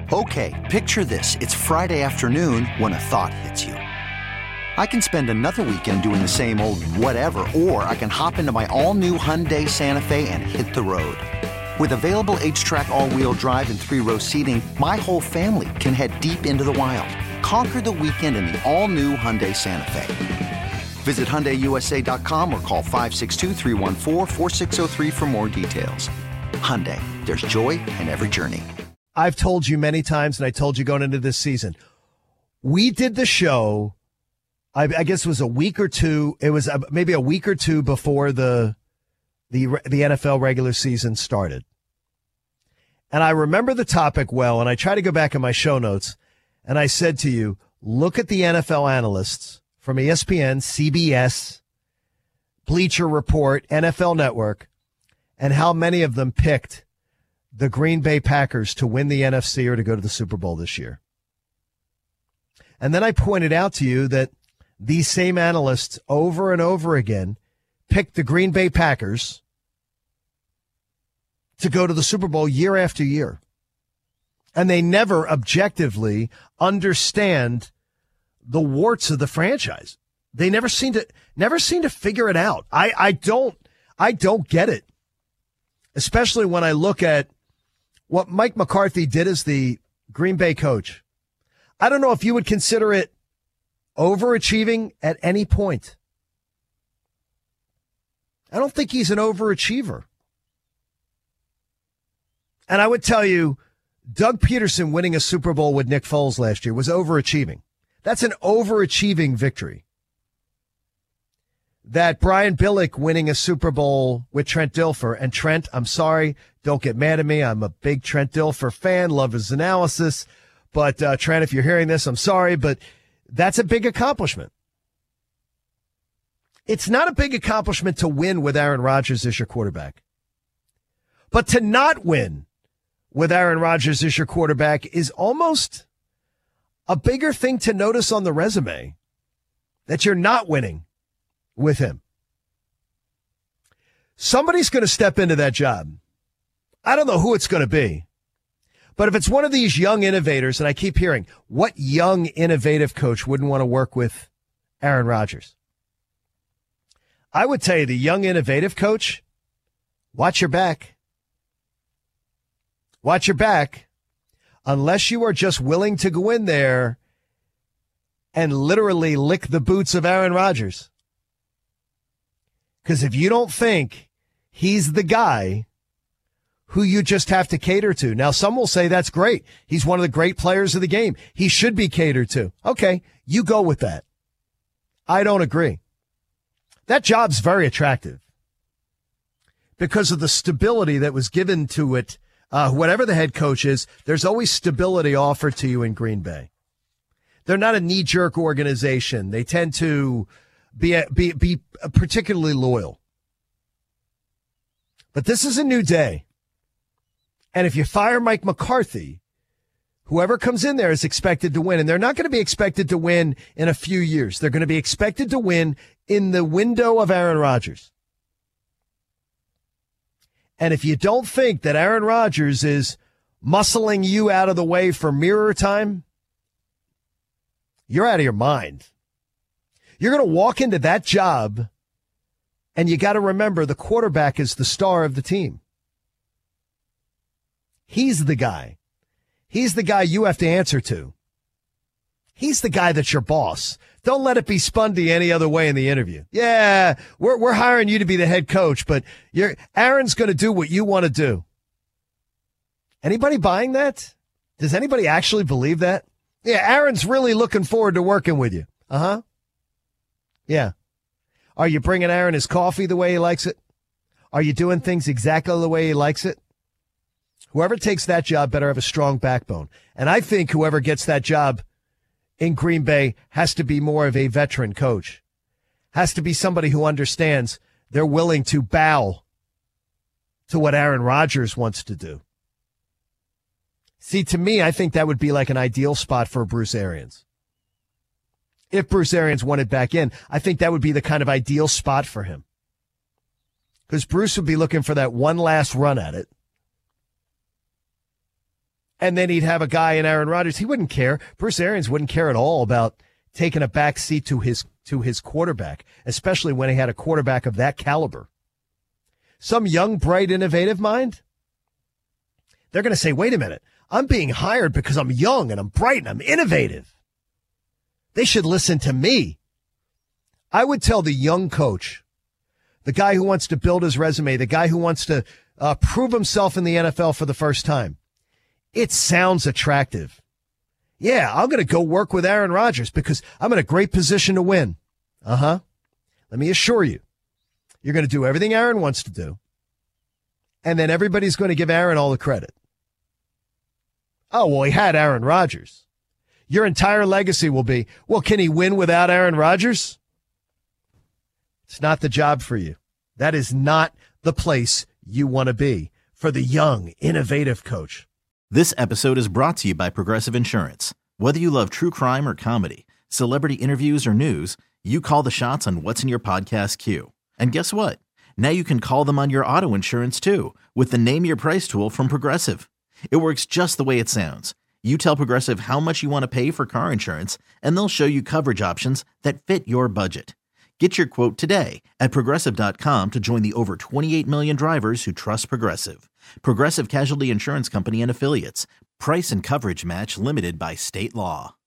Okay, picture this. It's Friday afternoon when a thought hits you. I can spend another weekend doing the same old whatever, or I can hop into my all-new Hyundai Santa Fe and hit the road. With available H-Track all-wheel drive and 3-row seating, my whole family can head deep into the wild. Conquer the weekend in the all-new Hyundai Santa Fe. Visit HyundaiUSA.com or call 562-314-4603 for more details. Hyundai, there's joy in every journey. I've told you many times, and I told you going into this season, we did the show, I guess it was a week or two. It was maybe a week or two before the NFL regular season started. And I remember the topic well, and I try to go back in my show notes, and I said to you, look at the NFL analysts from ESPN, CBS, Bleacher Report, NFL Network, and how many of them picked the Green Bay Packers to win the NFC or to go to the Super Bowl this year. And then I pointed out to you that these same analysts over and over again picked the Green Bay Packers to go to the Super Bowl year after year. And they never objectively understand the warts of the franchise. They never seem to figure it out. I don't get it. Especially when I look at what Mike McCarthy did as the Green Bay coach. I don't know if you would consider it overachieving at any point. I don't think he's an overachiever. And I would tell you, Doug Peterson winning a Super Bowl with Nick Foles last year was overachieving. That's an overachieving victory. That Brian Billick winning a Super Bowl with Trent Dilfer. And Trent, I'm sorry, don't get mad at me. I'm a big Trent Dilfer fan, love his analysis. But Trent, if you're hearing this, I'm sorry, but that's a big accomplishment. It's not a big accomplishment to win with Aaron Rodgers as your quarterback. But to not win with Aaron Rodgers as your quarterback is almost a bigger thing to notice on the resume, that you're not winning with him. Somebody's going to step into that job. I don't know who it's going to be. But if it's one of these young innovators, and I keep hearing, what young innovative coach wouldn't want to work with Aaron Rodgers? I would tell you, the young innovative coach, watch your back. Watch your back. Unless you are just willing to go in there and literally lick the boots of Aaron Rodgers. Because if you don't think he's the guy who you just have to cater to. Now, some will say that's great. He's one of the great players of the game. He should be catered to. Okay, you go with that. I don't agree. That job's very attractive because of the stability that was given to it. Whatever the head coach is, there's always stability offered to you in Green Bay. They're not a knee-jerk organization. They tend to be particularly loyal. But this is a new day. And if you fire Mike McCarthy, whoever comes in there is expected to win. And they're not going to be expected to win in a few years. They're going to be expected to win in the window of Aaron Rodgers. And if you don't think that Aaron Rodgers is muscling you out of the way for mirror time, you're out of your mind. You're going to walk into that job, and you got to remember the quarterback is the star of the team. He's the guy. He's the guy you have to answer to. He's the guy that's your boss. Don't let it be spun to you any other way in the interview. Yeah, we're hiring you to be the head coach, but Aaron's going to do what you want to do. Anybody buying that? Does anybody actually believe that? Yeah, Aaron's really looking forward to working with you. Uh-huh. Yeah. Are you bringing Aaron his coffee the way he likes it? Are you doing things exactly the way he likes it? Whoever takes that job better have a strong backbone. And I think whoever gets that job in Green Bay has to be more of a veteran coach. Has to be somebody who understands they're willing to bow to what Aaron Rodgers wants to do. See, to me, I think that would be like an ideal spot for Bruce Arians. If Bruce Arians wanted back in, I think that would be the kind of ideal spot for him. Because Bruce would be looking for that one last run at it. And then he'd have a guy in Aaron Rodgers. He wouldn't care. Bruce Arians wouldn't care at all about taking a back seat to his quarterback, especially when he had a quarterback of that caliber. Some young, bright, innovative mind, they're going to say, wait a minute, I'm being hired because I'm young and I'm bright and I'm innovative. They should listen to me. I would tell the young coach, the guy who wants to build his resume, the guy who wants to prove himself in the NFL for the first time, it sounds attractive. Yeah, I'm going to go work with Aaron Rodgers because I'm in a great position to win. Let me assure you, you're going to do everything Aaron wants to do, and then everybody's going to give Aaron all the credit. Oh, well, he had Aaron Rodgers. Your entire legacy will be, well, can he win without Aaron Rodgers? It's not the job for you. That is not the place you want to be for the young, innovative coach. This episode is brought to you by Progressive Insurance. Whether you love true crime or comedy, celebrity interviews or news, you call the shots on what's in your podcast queue. And guess what? Now you can call them on your auto insurance too with the Name Your Price tool from Progressive. It works just the way it sounds. You tell Progressive how much you want to pay for car insurance, and they'll show you coverage options that fit your budget. Get your quote today at Progressive.com to join the over 28 million drivers who trust Progressive. Progressive Casualty Insurance Company and Affiliates. Price and coverage match limited by state law.